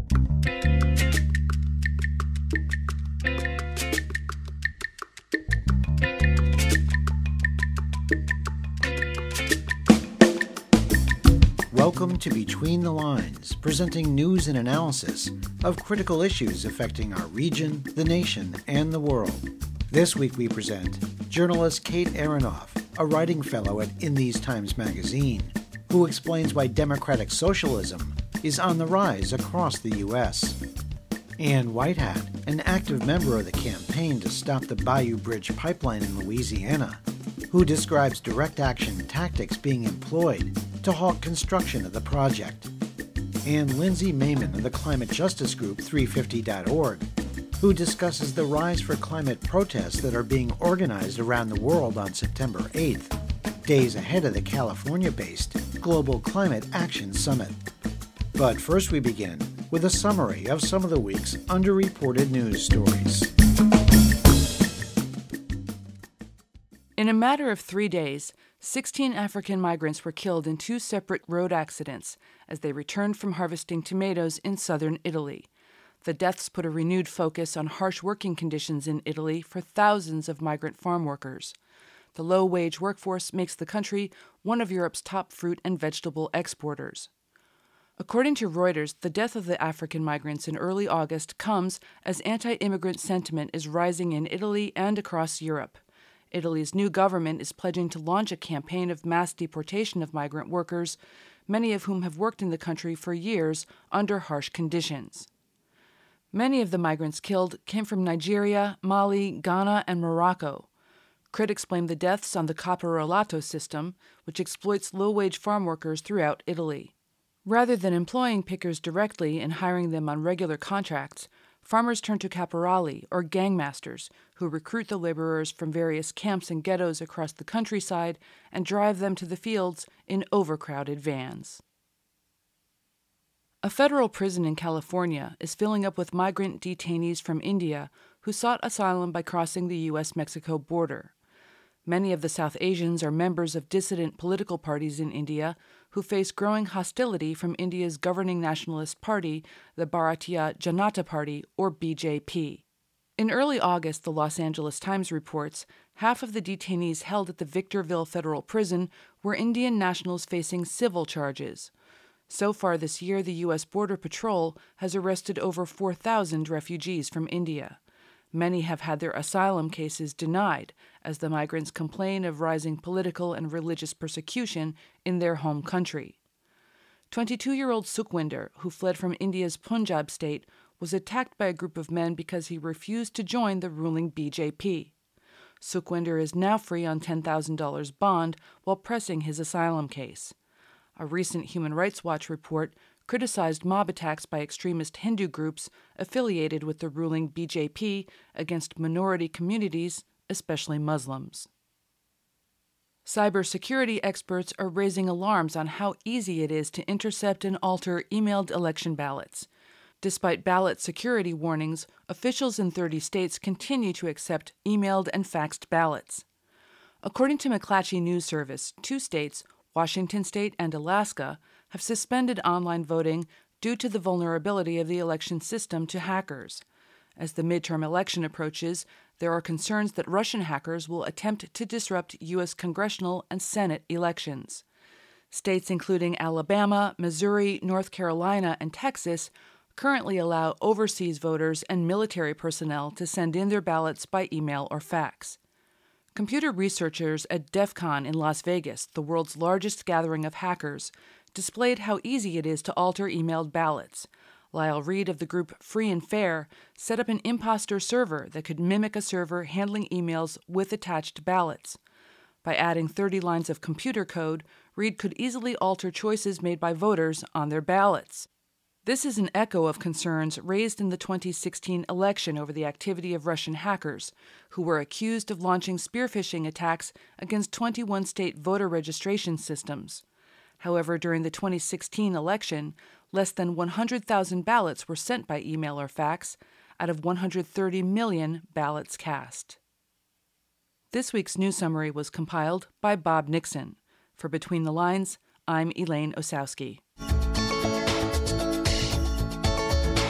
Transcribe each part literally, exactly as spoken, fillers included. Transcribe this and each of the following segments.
Welcome to Between the Lines, presenting news and analysis of critical issues affecting our region, the nation, and the world. This week we present journalist Kate Aronoff, a writing fellow at In These Times magazine, who explains why democratic socialism is on the rise across the U S Ann Whitehat, an active member of the campaign to stop the Bayou Bridge pipeline in Louisiana, who describes direct action tactics being employed to halt construction of the project, and Lindsay Mayman of the climate justice group three fifty dot org, who discusses the rise for climate protests that are being organized around the world on September eighth, days ahead of the California-based Global Climate Action Summit. But first we begin with a summary of some of the week's underreported news stories. In a matter of three days, sixteen African migrants were killed in two separate road accidents as they returned from harvesting tomatoes in southern Italy. The deaths put a renewed focus on harsh working conditions in Italy for thousands of migrant farm workers. The low-wage workforce makes the country one of Europe's top fruit and vegetable exporters. According to Reuters, the death of the African migrants in early August comes as anti-immigrant sentiment is rising in Italy and across Europe. Italy's new government is pledging to launch a campaign of mass deportation of migrant workers, many of whom have worked in the country for years under harsh conditions. Many of the migrants killed came from Nigeria, Mali, Ghana, and Morocco. Critics blame the deaths on the caporalato system, which exploits low-wage farm workers throughout Italy. Rather than employing pickers directly and hiring them on regular contracts, farmers turn to caporali, or gangmasters, who recruit the laborers from various camps and ghettos across the countryside and drive them to the fields in overcrowded vans. A federal prison in California is filling up with migrant detainees from India who sought asylum by crossing the U S Mexico border. Many of the South Asians are members of dissident political parties in India who face growing hostility from India's governing nationalist party, the Bharatiya Janata Party, or B J P. In early August, the Los Angeles Times reports, half of the detainees held at the Victorville Federal Prison were Indian nationals facing civil charges. So far this year, the U S Border Patrol has arrested over four thousand refugees from India. Many have had their asylum cases denied, as the migrants complain of rising political and religious persecution in their home country. twenty-two-year-old Sukhwinder, who fled from India's Punjab state, was attacked by a group of men because he refused to join the ruling B J P. Sukhwinder is now free on ten thousand dollars bond while pressing his asylum case. A recent Human Rights Watch report criticized mob attacks by extremist Hindu groups affiliated with the ruling B J P against minority communities, especially Muslims. Cybersecurity experts are raising alarms on how easy it is to intercept and alter emailed election ballots. Despite ballot security warnings, officials in thirty states continue to accept emailed and faxed ballots. According to McClatchy News Service, two states, Washington State and Alaska, have suspended online voting due to the vulnerability of the election system to hackers. As the midterm election approaches, there are concerns that Russian hackers will attempt to disrupt U S congressional and Senate elections. States including Alabama, Missouri, North Carolina, and Texas currently allow overseas voters and military personnel to send in their ballots by email or fax. Computer researchers at DEF CON in Las Vegas, the world's largest gathering of hackers, displayed how easy it is to alter emailed ballots. Lyle Reed of the group Free and Fair set up an imposter server that could mimic a server handling emails with attached ballots. By adding thirty lines of computer code, Reed could easily alter choices made by voters on their ballots. This is an echo of concerns raised in the twenty sixteen election over the activity of Russian hackers, who were accused of launching spear-phishing attacks against twenty-one state voter registration systems. However, during the twenty sixteen election, less than one hundred thousand ballots were sent by email or fax out of one hundred thirty million ballots cast. This week's news summary was compiled by Bob Nixon. For Between the Lines, I'm Elaine Osowski.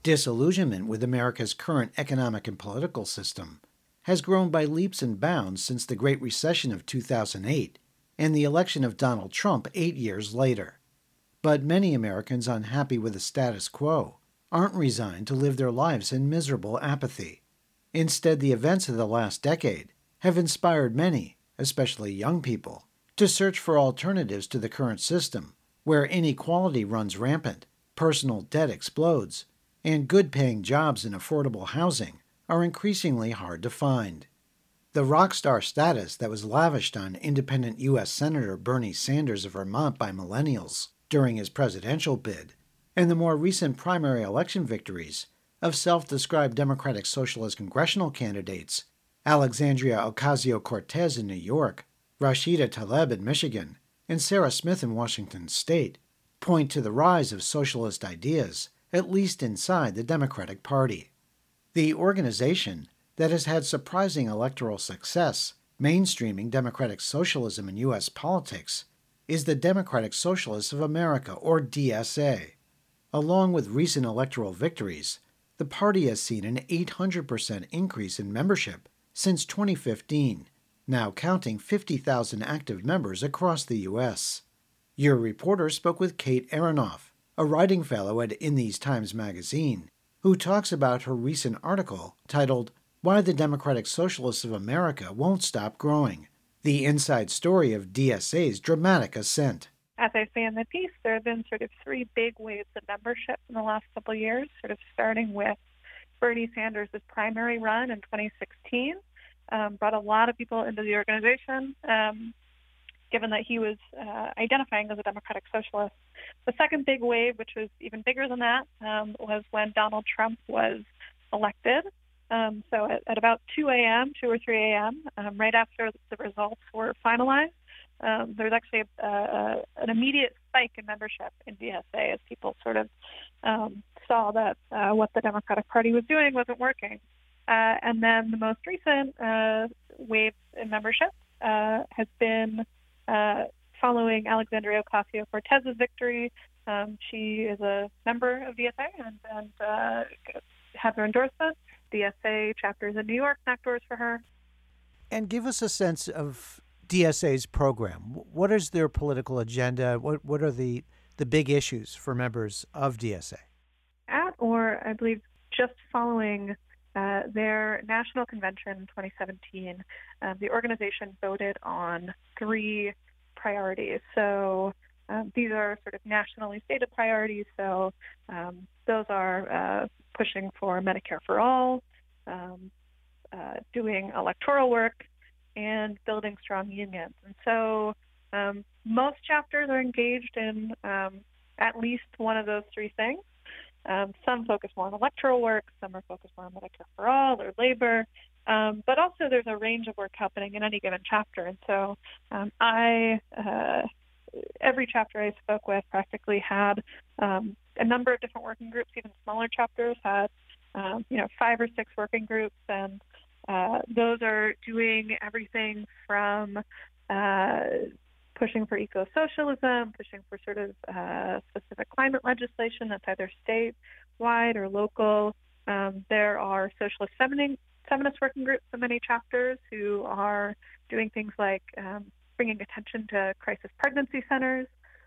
Disillusionment with America's current economic and political system has grown by leaps and bounds since the Great Recession of two thousand eight and the election of Donald Trump eight years later. But many Americans unhappy with the status quo aren't resigned to live their lives in miserable apathy. Instead, the events of the last decade have inspired many, especially young people, to search for alternatives to the current system, where inequality runs rampant, personal debt explodes, and good-paying jobs and affordable housing are increasingly hard to find. The rock star status that was lavished on independent U S Senator Bernie Sanders of Vermont by millennials during his presidential bid, and the more recent primary election victories of self-described Democratic Socialist congressional candidates Alexandria Ocasio-Cortez in New York, Rashida Tlaib in Michigan, and Sarah Smith in Washington state, point to the rise of socialist ideas, at least inside the Democratic Party. The organization that has had surprising electoral success mainstreaming democratic socialism in U S politics is the Democratic Socialists of America, or D S A. Along with recent electoral victories, the party has seen an eight hundred percent increase in membership since twenty fifteen, now counting fifty thousand active members across the U S. Your reporter spoke with Kate Aronoff, a writing fellow at In These Times magazine, who talks about her recent article titled Why the Democratic Socialists of America Won't Stop Growing, the inside story of D S A's dramatic ascent. As I say in the piece, there have been sort of three big waves of membership in the last couple of years, sort of starting with Bernie Sanders' primary run in twenty sixteen, um, brought a lot of people into the organization, um, given that he was uh, identifying as a Democratic Socialist. The second big wave, which was even bigger than that, um, was when Donald Trump was elected. Um, so at, at about two a.m., two or three a.m., um, right after the results were finalized, um, there was actually a, a, an immediate spike in membership in D S A as people sort of um, saw that uh, what the Democratic Party was doing wasn't working. Uh, and then the most recent uh, wave in membership uh, has been uh, following Alexandria Ocasio-Cortez's victory. Um, she is a member of D S A and, and uh, has her endorsement. D S A chapters in New York knocked doors for her. And give us a sense of D S A's program. What is their political agenda? What what are the, the big issues for members of D S A? At, or I believe just following uh, their national convention in twenty seventeen, uh, the organization voted on three priorities. So um, these are sort of nationally stated priorities. So um, those are uh, pushing for Medicare for all, um, uh, doing electoral work, and building strong unions. And so um, most chapters are engaged in um, at least one of those three things. Um, some focus more on electoral work, some are focused more on Medicare for all or labor, um, but also there's a range of work happening in any given chapter. And so um, I, uh, every chapter I spoke with practically had um, a number of different working groups. Even smaller chapters had, um, you know, five or six working groups, and uh, those are doing everything from uh, pushing for eco-socialism, pushing for sort of uh, specific climate legislation that's either statewide or local. Um, there are socialist feminist working groups in many chapters who are doing things like um, bringing attention to crisis pregnancy centers,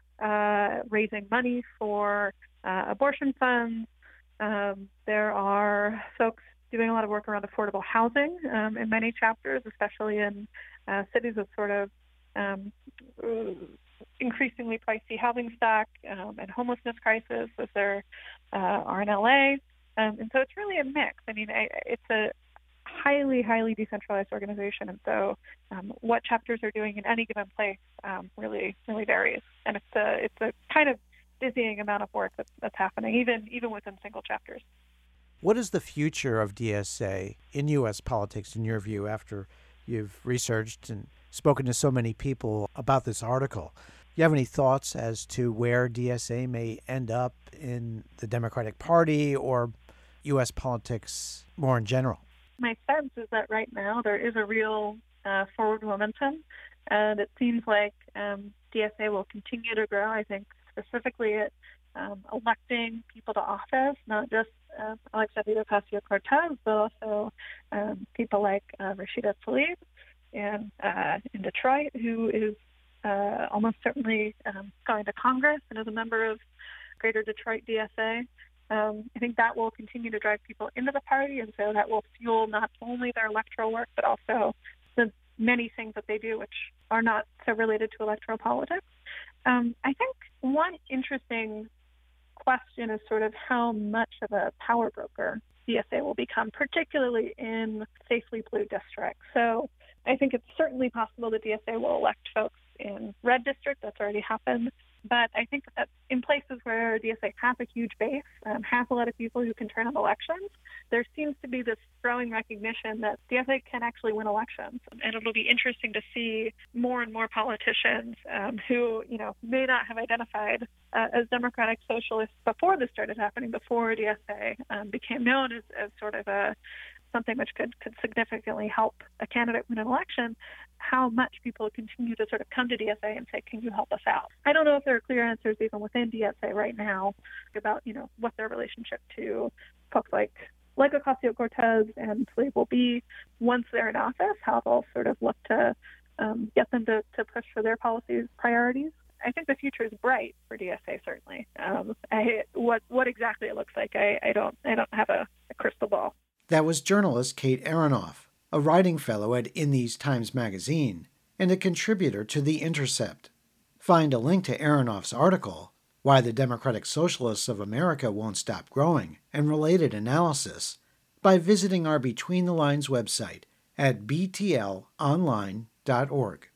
uh, raising money for uh, abortion funds. Um, there are folks doing a lot of work around affordable housing um, in many chapters, especially in uh, cities with sort of um, increasingly pricey housing stock um, and homelessness crisis, as there uh, are in L A. Um, and so it's really a mix. I mean, I, it's a highly, highly decentralized organization, and so um, what chapters are doing in any given place um, really, really varies. And it's a, it's a kind of dizzying amount of work that's, that's happening, even even within single chapters. What is the future of D S A in U S politics, in your view, after you've researched and spoken to so many people about this article? Do you have any thoughts as to where D S A may end up in the Democratic Party or U S politics more in general? My sense is that right now there is a real uh, forward momentum, and it seems like um, D S A will continue to grow. I think specifically it um, electing people to office, not just uh, Alexandria Ocasio-Cortez, but also um, people like uh, Rashida Tlaib in, uh, in Detroit, who is uh, almost certainly um, going to Congress and is a member of Greater Detroit D S A. Um, I think that will continue to drive people into the party, and so that will fuel not only their electoral work, but also the many things that they do which are not so related to electoral politics. Um, I think one interesting question is sort of how much of a power broker D S A will become, particularly in safely blue districts. So I think it's certainly possible that D S A will elect folks in red district. That's already happened. But I think that in places where D S A has a huge base, um, has a lot of people who can turn on elections, there seems to be this growing recognition that D S A can actually win elections. And it'll be interesting to see more and more politicians um, who, you know, may not have identified uh, as democratic socialists before this started happening, before D S A um, became known as, as sort of a something which could, could significantly help a candidate win an election, how much people continue to sort of come to D S A and say, can you help us out? I don't know if there are clear answers even within D S A right now about, you know, what their relationship to folks like, like Ocasio-Cortez and Tlaib will be once they're in office, how they'll sort of look to um, get them to, to push for their policies, priorities. I think the future is bright for D S A, certainly. Um, I, what what exactly it looks like, I, I don't I don't have a, a crystal ball. That was journalist Kate Aronoff, a writing fellow at In These Times magazine and a contributor to The Intercept. Find a link to Aronoff's article, Why the Democratic Socialists of America Won't Stop Growing, and related analysis, by visiting our Between the Lines website at b t l online dot org.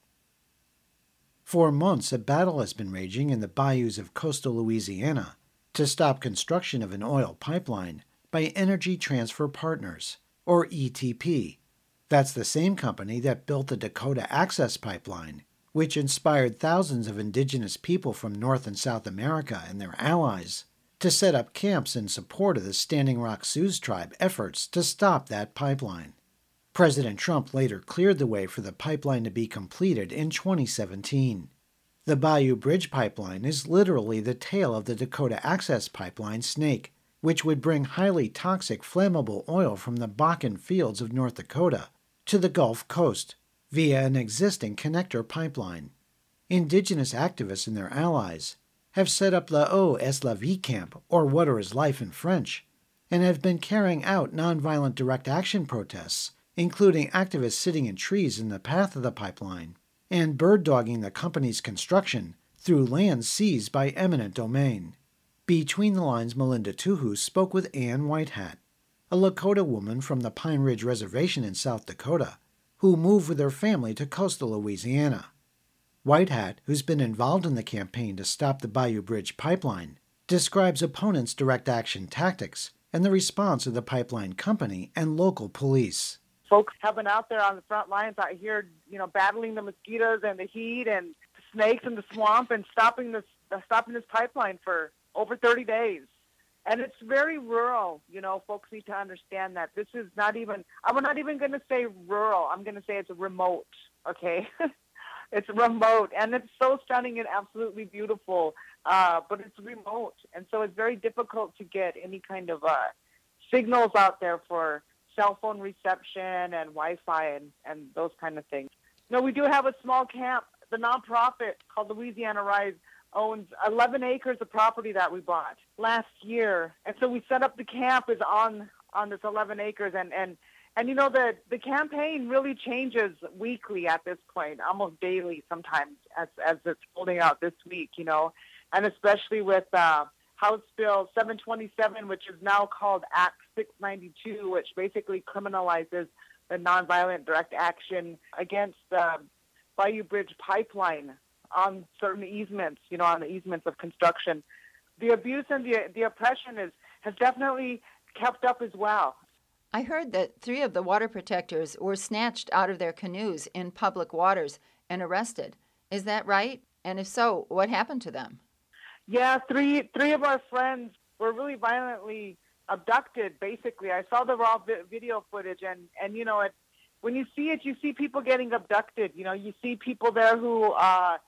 For months, a battle has been raging in the bayous of coastal Louisiana to stop construction of an oil pipeline by Energy Transfer Partners, or E T P. That's the same company that built the Dakota Access Pipeline, which inspired thousands of indigenous people from North and South America and their allies to set up camps in support of the Standing Rock Sioux Tribe efforts to stop that pipeline. President Trump later cleared the way for the pipeline to be completed in twenty seventeen. The Bayou Bridge Pipeline is literally the tail of the Dakota Access Pipeline snake, which would bring highly toxic flammable oil from the Bakken fields of North Dakota to the Gulf Coast via an existing connector pipeline. Indigenous activists and their allies have set up La Eau est la Vie camp, or Water is Life in French, and have been carrying out nonviolent direct action protests, including activists sitting in trees in the path of the pipeline and bird-dogging the company's construction through land seized by eminent domain. Between the Lines' Melinda Tuhu spoke with Ann Whitehat, a Lakota woman from the Pine Ridge Reservation in South Dakota, who moved with her family to coastal Louisiana. Whitehat, who's been involved in the campaign to stop the Bayou Bridge pipeline, describes opponents' direct action tactics and the response of the pipeline company and local police. Folks have been out there on the front lines out here, you know, battling the mosquitoes and the heat and the snakes in the swamp and stopping this uh, stopping this pipeline for over thirty days. And it's very rural. You know, folks need to understand that this is not even, I'm not even going to say rural. I'm going to say it's remote, okay? It's remote, and it's so stunning and absolutely beautiful, uh, but it's remote. And so it's very difficult to get any kind of uh, signals out there for cell phone reception and Wi-Fi and, and those kind of things. No, we do have a small camp. The nonprofit called Louisiana Rise owns eleven acres of property that we bought last year. And so we set up the camp is on, on this eleven acres. And, and, and you know, the, the campaign really changes weekly at this point, almost daily sometimes as, as it's holding out this week, you know, and especially with uh, House Bill seven twenty-seven, which is now called Act six ninety-two, which basically criminalizes the nonviolent direct action against the Bayou Bridge pipeline on certain easements, you know, on the easements of construction. The abuse and the the oppression is has definitely kept up as well. I heard that three of the water protectors were snatched out of their canoes in public waters and arrested. Is that right? And if so, what happened to them? Yeah, three three of our friends were really violently abducted, basically. I saw the raw vi- video footage, and, and you know, it, when you see it, you see people getting abducted. You know, you see people there who uh,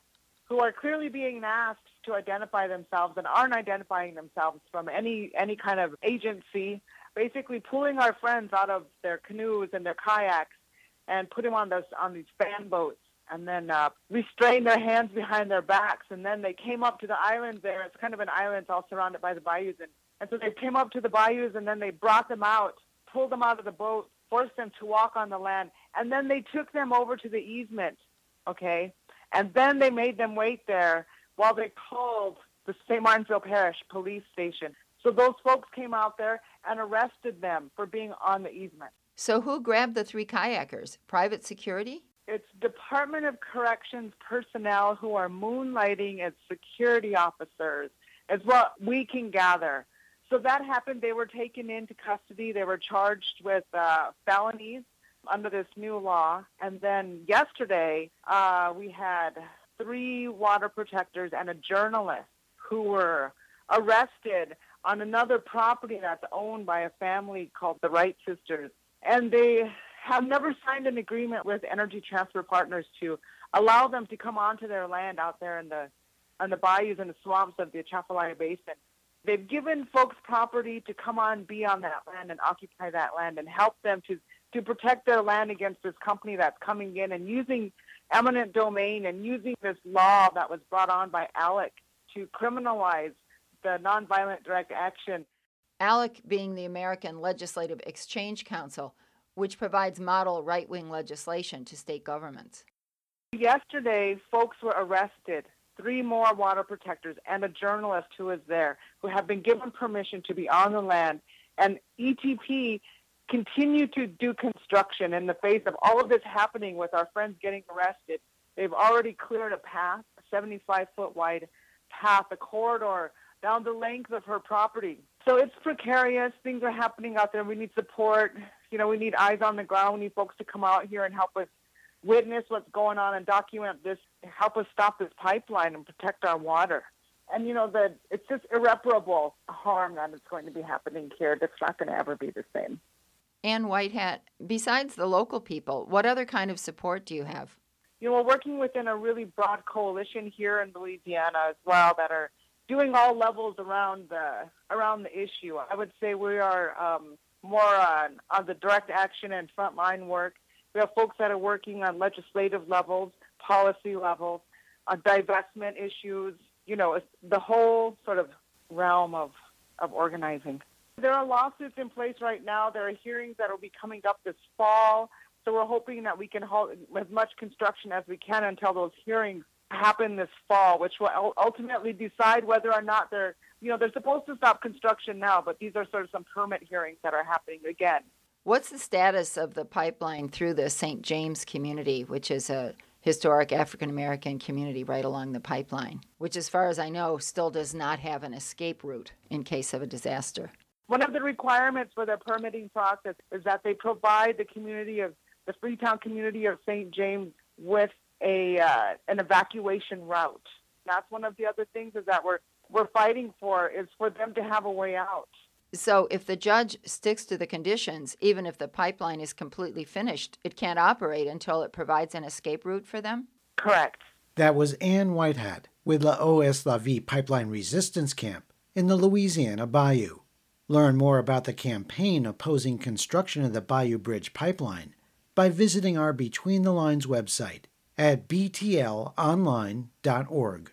who are clearly being asked to identify themselves and aren't identifying themselves from any any kind of agency, basically pulling our friends out of their canoes and their kayaks and put them on those on these fan boats, and then uh, restrain their hands behind their backs. And then they came up to the island there. It's kind of an island, it's all surrounded by the bayous. And, and so they came up to the bayous, and then they brought them out, pulled them out of the boat, forced them to walk on the land, and then they took them over to the easement, okay? And then they made them wait there while they called the Saint Martinsville Parish Police Station. So those folks came out there and arrested them for being on the easement. So who grabbed the three kayakers? Private security? It's Department of Corrections personnel who are moonlighting as security officers, is what we can gather. So that happened. They were taken into custody. They were charged with uh, felonies under this new law. And then yesterday, uh, we had three water protectors and a journalist who were arrested on another property that's owned by a family called the Wright Sisters. And they have never signed an agreement with Energy Transfer Partners to allow them to come onto their land out there in the on the bayous and the swamps of the Atchafalaya Basin. They've given folks property to come on, be on that land and occupy that land and help them to, to protect their land against this company that's coming in and using eminent domain and using this law that was brought on by ALEC to criminalize the nonviolent direct action. ALEC being the American Legislative Exchange Council, which provides model right-wing legislation to state governments. Yesterday, folks were arrested, three more water protectors and a journalist who was there, who have been given permission to be on the land. And E T P continued to do construction in the face of all of this happening with our friends getting arrested. They've already cleared a path, a seventy-five foot wide path, a corridor down the length of her property. So it's precarious. Things are happening out there. We need support. You know, we need eyes on the ground. We need folks to come out here and help us witness what's going on and document this, help us stop this pipeline and protect our water. And, you know, the, it's just irreparable harm that is going to be happening here. That's not going to ever be the same. Ann Whitehat, besides the local people, what other kind of support do you have? You know, we're working within a really broad coalition here in Louisiana as well that are doing all levels around the around the issue. I would say we are um, more on, on the direct action and frontline work. We have folks that are working on legislative levels, policy levels, on divestment issues, you know, the whole sort of realm of, of organizing. There are lawsuits in place right now. There are hearings that will be coming up this fall. So we're hoping that we can halt as much construction as we can until those hearings happen this fall, which will ultimately decide whether or not they're, you know, they're supposed to stop construction now, but these are sort of some permit hearings that are happening again. What's the status of the pipeline through the Saint James community, which is a historic African-American community right along the pipeline, which, as far as I know, still does not have an escape route in case of a disaster? One of the requirements for their permitting process is that they provide the community of the Freetown community of Saint James with a uh, an evacuation route. That's one of the other things is that we're we're fighting for is for them to have a way out. So if the judge sticks to the conditions, even if the pipeline is completely finished, it can't operate until it provides an escape route for them? Correct. That was Ann Whitehat with La O S La Vie Pipeline Resistance Camp in the Louisiana Bayou. Learn more about the campaign opposing construction of the Bayou Bridge Pipeline by visiting our Between the Lines website at b t l online dot org.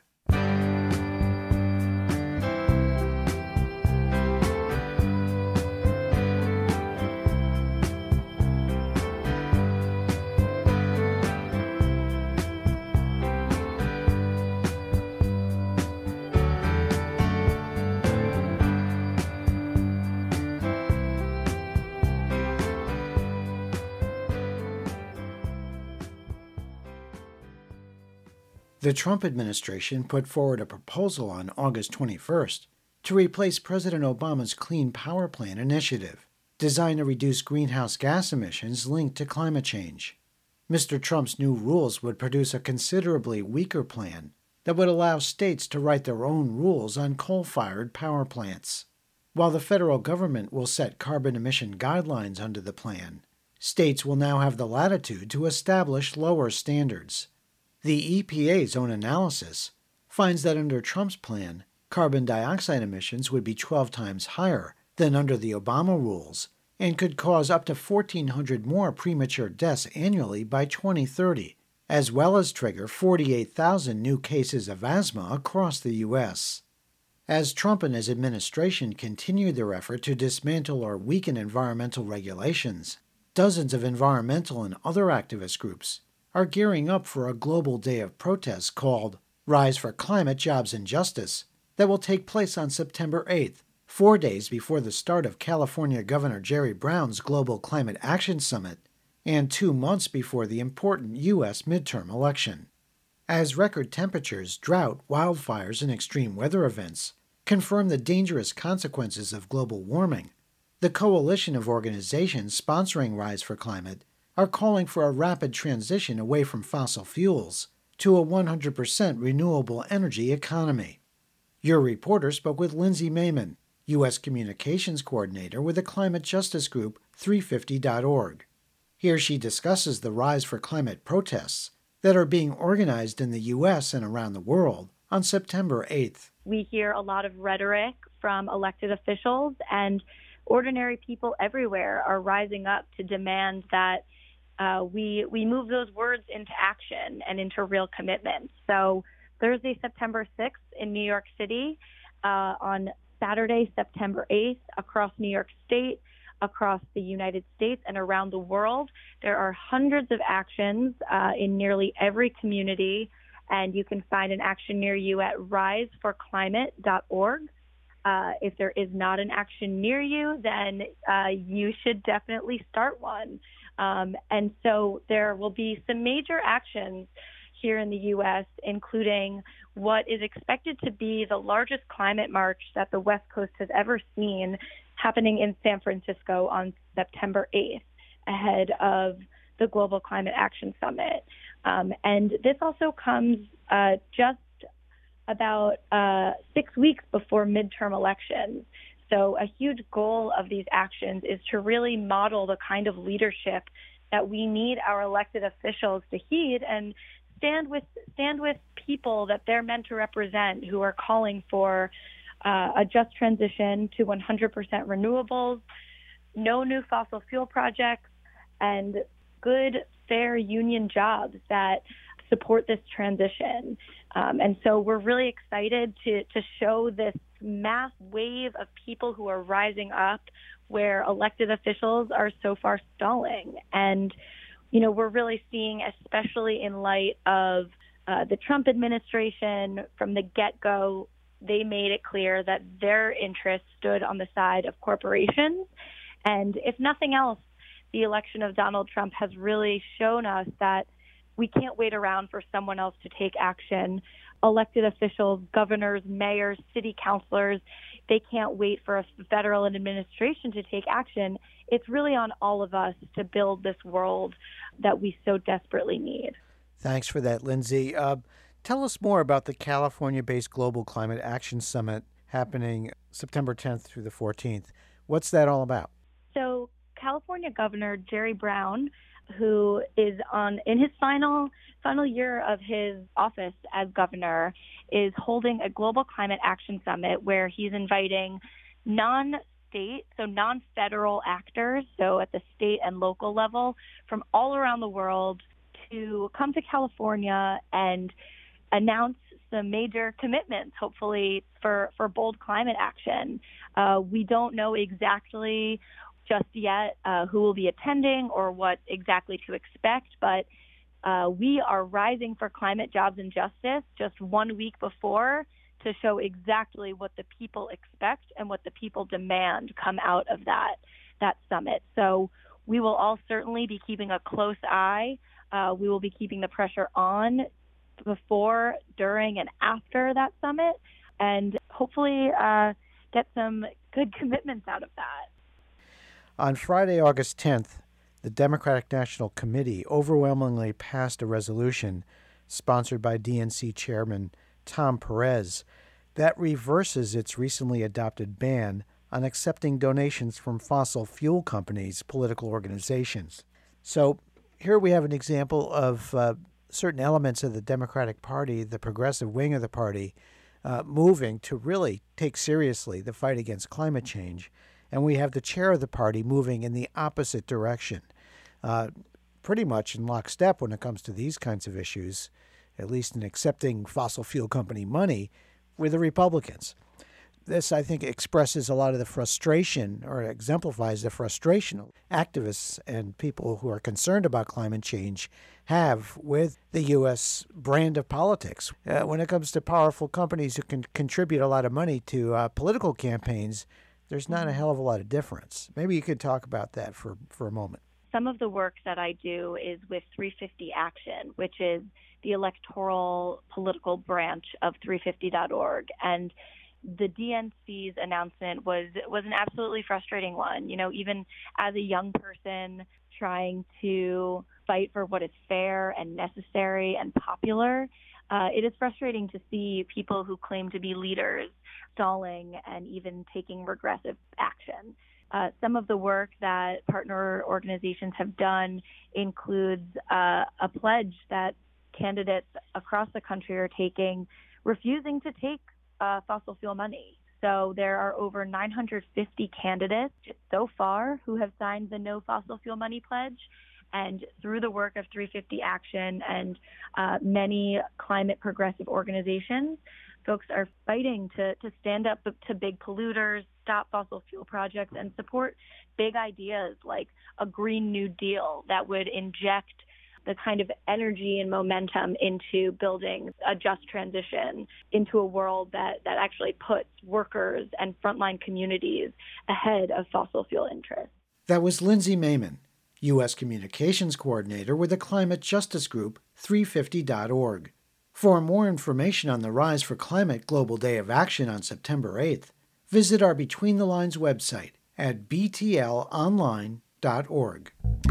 The Trump administration put forward a proposal on August twenty-first to replace President Obama's Clean Power Plan initiative, designed to reduce greenhouse gas emissions linked to climate change. Mister Trump's new rules would produce a considerably weaker plan that would allow states to write their own rules on coal-fired power plants. While the federal government will set carbon emission guidelines under the plan, states will now have the latitude to establish lower standards. The E P A's own analysis finds that under Trump's plan, carbon dioxide emissions would be twelve times higher than under the Obama rules and could cause up to fourteen hundred more premature deaths annually by twenty thirty, as well as trigger forty-eight thousand new cases of asthma across the U S. As Trump and his administration continue their effort to dismantle or weaken environmental regulations, dozens of environmental and other activist groups are gearing up for a global day of protests called Rise for Climate, Jobs, and Justice that will take place on September eighth, four days before the start of California Governor Jerry Brown's Global Climate Action Summit and two months before the important U S midterm election. As record temperatures, drought, wildfires, and extreme weather events confirm the dangerous consequences of global warming, the coalition of organizations sponsoring Rise for Climate are calling for a rapid transition away from fossil fuels to a one hundred percent renewable energy economy. Your reporter spoke with Lindsay Mayman, U S Communications Coordinator with the climate justice group three fifty dot org. Here she discusses the Rise for Climate protests that are being organized in the U S and around the world on September eighth. We hear a lot of rhetoric from elected officials, and ordinary people everywhere are rising up to demand that uh, we we move those words into action and into real commitments. So Thursday, September sixth in New York City, uh, on Saturday, September eighth, across New York State, across the United States and around the world, there are hundreds of actions uh, in nearly every community, and you can find an action near you at rise for climate dot org. Uh, if there is not an action near you, then uh, you should definitely start one. Um, and so there will be some major actions here in the U S, including what is expected to be the largest climate march that the West Coast has ever seen, happening in San Francisco on September eighth, ahead of the Global Climate Action Summit. Um, and this also comes uh, just about uh, six weeks before midterm elections. So a huge goal of these actions is to really model the kind of leadership that we need our elected officials to heed and stand with stand with people that they're meant to represent, who are calling for uh, a just transition to one hundred percent renewables, no new fossil fuel projects, and good, fair union jobs that support this transition. Um, and so we're really excited to, to show this mass wave of people who are rising up where elected officials are so far stalling. And, you know, we're really seeing, especially in light of uh, the Trump administration, from the get-go, they made it clear that their interests stood on the side of corporations. And if nothing else, the election of Donald Trump has really shown us that we can't wait around for someone else to take action. Elected officials, governors, mayors, city councilors, they can't wait for a federal administration to take action. It's really on all of us to build this world that we so desperately need. Thanks for that, Lindsay. Uh, tell us more about the California-based Global Climate Action Summit happening September tenth through the fourteenth. What's that all about? So California Governor Jerry Brown, who is on in his final final year of his office as governor, is holding a Global Climate Action Summit where he's inviting non-state, so non-federal actors, so at the state and local level, from all around the world to come to California and announce some major commitments, hopefully, for, for bold climate action. Uh, we don't know exactly just yet uh, who will be attending or what exactly to expect, but uh, we are rising for climate, jobs, and justice just one week before to show exactly what the people expect and what the people demand come out of that that summit. So we will all certainly be keeping a close eye. Uh, we will be keeping the pressure on before, during, and after that summit, and hopefully uh, get some good commitments out of that. On Friday, August tenth, the Democratic National Committee overwhelmingly passed a resolution sponsored by D N C Chairman Tom Perez that reverses its recently adopted ban on accepting donations from fossil fuel companies' political organizations. So here we have an example of uh, certain elements of the Democratic Party, the progressive wing of the party, uh, moving to really take seriously the fight against climate change. And we have the chair of the party moving in the opposite direction, uh, pretty much in lockstep when it comes to these kinds of issues, at least in accepting fossil fuel company money, with the Republicans. This, I think, expresses a lot of the frustration, or exemplifies the frustration activists and people who are concerned about climate change have with the U S brand of politics. Uh, when it comes to powerful companies who can contribute a lot of money to uh, political campaigns, there's not a hell of a lot of difference. Maybe you could talk about that for, for a moment. Some of the work that I do is with three fifty Action, which is the electoral political branch of three fifty dot org. And the D N C's announcement was was an absolutely frustrating one. You know, even as a young person trying to fight for what is fair and necessary and popular, uh, it is frustrating to see people who claim to be leaders stalling and even taking regressive action. Uh, some of the work that partner organizations have done includes uh, a pledge that candidates across the country are taking, refusing to take uh, fossil fuel money. So there are over nine hundred fifty candidates so far who have signed the No Fossil Fuel Money pledge. And through the work of three fifty Action and uh, many climate progressive organizations, folks are fighting to, to stand up to big polluters, stop fossil fuel projects, and support big ideas like a Green New Deal that would inject the kind of energy and momentum into building a just transition into a world that, that actually puts workers and frontline communities ahead of fossil fuel interests. That was Lindsay Mayman, U S Communications Coordinator with the climate justice group three fifty dot org. For more information on the Rise for Climate Global Day of Action on September eighth, visit our Between the Lines website at b t l online dot org.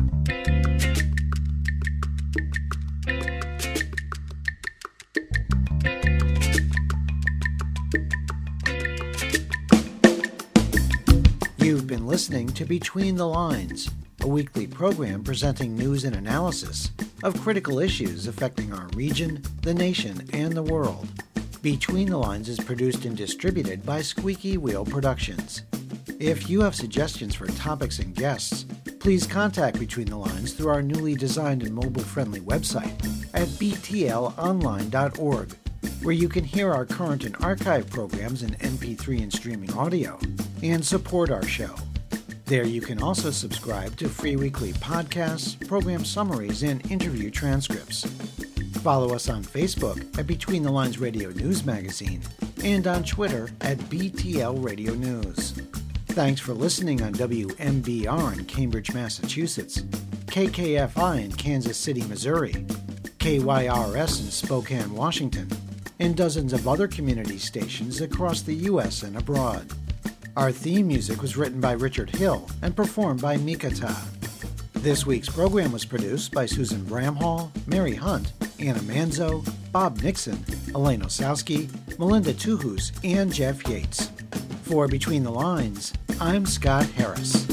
You've been listening to Between the Lines, a weekly program presenting news and analysis of critical issues affecting our region, the nation, and the world. Between the Lines is produced and distributed by Squeaky Wheel Productions. If you have suggestions for topics and guests, please contact Between the Lines through our newly designed and mobile-friendly website at b t l online dot org, where you can hear our current and archive programs in M P three and streaming audio, and support our show. There you can also subscribe to free weekly podcasts, program summaries, and interview transcripts. Follow us on Facebook at Between the Lines Radio News Magazine and on Twitter at B T L Radio News. Thanks for listening on W M B R in Cambridge, Massachusetts, K K F I in Kansas City, Missouri, K Y R S in Spokane, Washington, and dozens of other community stations across the U S and abroad. Our theme music was written by Richard Hill and performed by Mikata. This week's program was produced by Susan Bramhall, Mary Hunt, Anna Manzo, Bob Nixon, Elaine Osowski, Melinda Tuhus, and Jeff Yates. For Between the Lines, I'm Scott Harris.